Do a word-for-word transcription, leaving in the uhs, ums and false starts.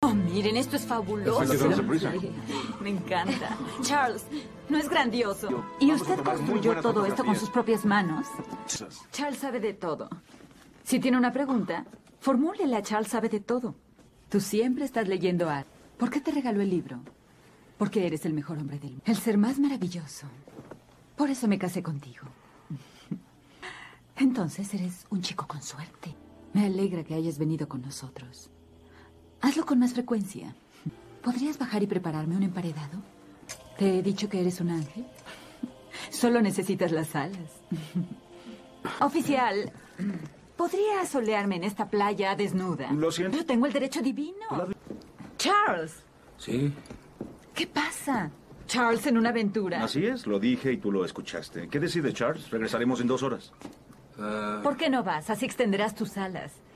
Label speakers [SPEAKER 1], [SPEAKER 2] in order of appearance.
[SPEAKER 1] Oh, miren, esto es fabuloso.
[SPEAKER 2] Sí,
[SPEAKER 1] me encanta. Charles, ¿no es grandioso? ¿Y usted construyó todo esto con sus propias manos? Charles sabe de todo. Si tiene una pregunta, formúlela. Charles sabe de todo. Tú siempre estás leyendo algo. ¿Por qué te regaló el libro? Porque eres el mejor hombre del mundo. El ser más maravilloso. Por eso me casé contigo. Entonces eres un chico con suerte. Me alegra que hayas venido con nosotros. Hazlo con más frecuencia. ¿Podrías bajar y prepararme un emparedado? ¿Te he dicho que eres un ángel? Solo necesitas las alas. Oficial, ¿podría solearme en esta playa desnuda?
[SPEAKER 2] Lo siento.
[SPEAKER 1] Yo tengo el derecho divino. Charles.
[SPEAKER 2] Sí.
[SPEAKER 1] ¿Qué pasa? Charles en una aventura.
[SPEAKER 2] Así es, lo dije y tú lo escuchaste. ¿Qué decide Charles? Regresaremos en dos horas.
[SPEAKER 1] ¿Por qué no vas? Así extenderás tus alas.